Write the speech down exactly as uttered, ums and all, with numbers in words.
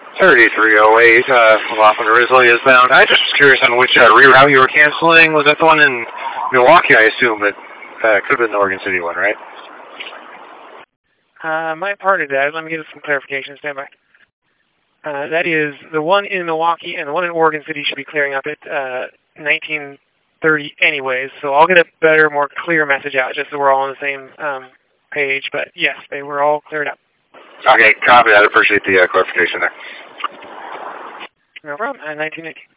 thirty-three oh eight, uh, Laughlin to Risley is bound. I just was curious on which uh, reroute you were canceling. Was that the one in Milwaukee, I assume, but uh, could have been the Oregon City one, right? Uh, my part of that, let me give some clarification. Stand by. Uh, that is, the one in Milwaukee and the one in Oregon City should be clearing up at uh, nineteen thirty anyways, so I'll get a better, more clear message out just so we're all on the same um, page. But yes, they were all cleared up. Okay, copy that. I appreciate the uh, clarification there. No problem. Uh, nineteen eighty.